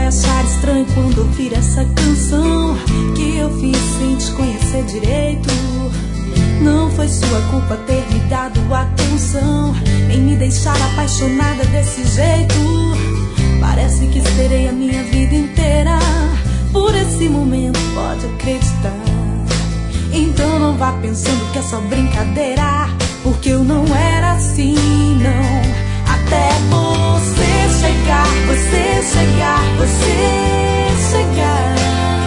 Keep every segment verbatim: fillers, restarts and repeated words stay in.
vai achar estranho quando ouvir essa canção que eu fiz sem te conhecer direito. Não foi sua culpa ter me dado atenção, nem me deixar apaixonada desse jeito. Parece que esperei a minha vida inteira por esse momento, pode acreditar. Então não vá pensando que é só brincadeira, porque eu não era assim, não. Até você chegar, você chegar, você chegar,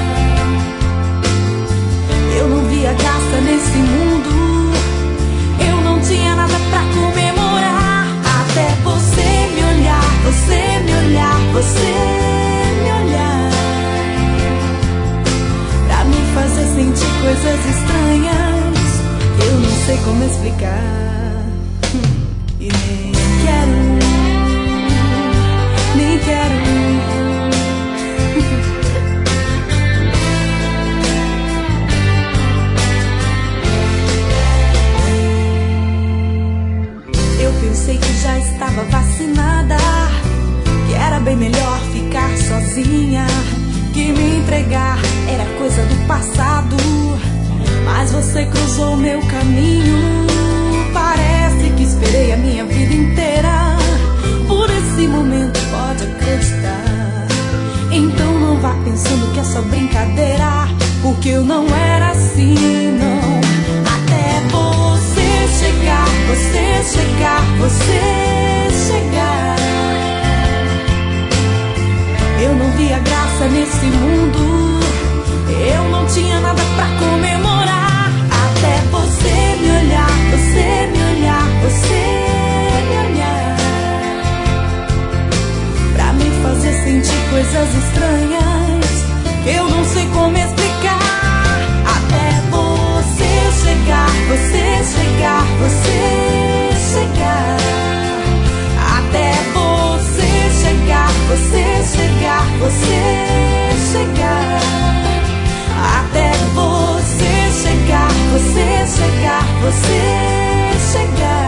eu não via graça nesse mundo, eu não tinha nada pra comemorar. Até você me olhar, você me olhar, você me olhar, pra me fazer sentir coisas estranhas, eu não sei como explicar. E nem quero, nem quero. Eu pensei que já estava vacinada, que era bem melhor ficar sozinha, que me entregar era coisa do passado. Mas você cruzou meu caminho, parece que esperei a minha vida inteira por esse momento, pode acreditar. Então não vá pensando que é só brincadeira, porque eu não era assim, não. Até você chegar, você chegar, você chegar, eu não via graça nesse mundo, eu não tinha nada pra comemorar. Até você me olhar, você me olhar, você me olhar, pra me fazer sentir coisas estranhas, eu não sei como explicar. Até você chegar, você chegar, você chegar, até você chegar, você chegar, você chegar, até você chegar, você chegar, você chegar.